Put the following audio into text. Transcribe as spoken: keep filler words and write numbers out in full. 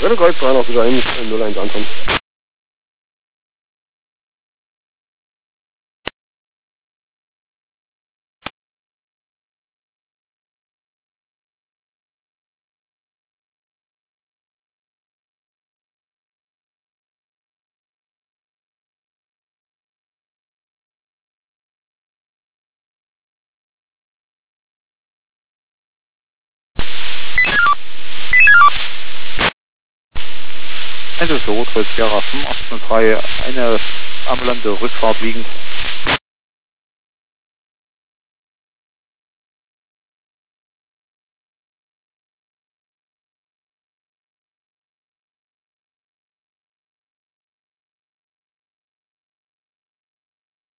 Welle Kreuz dreihunderteins null eins ankommen. Also so, Rot-Kreuz Sierra fünf acht null drei, eine ambulante Rückfahrt liegend.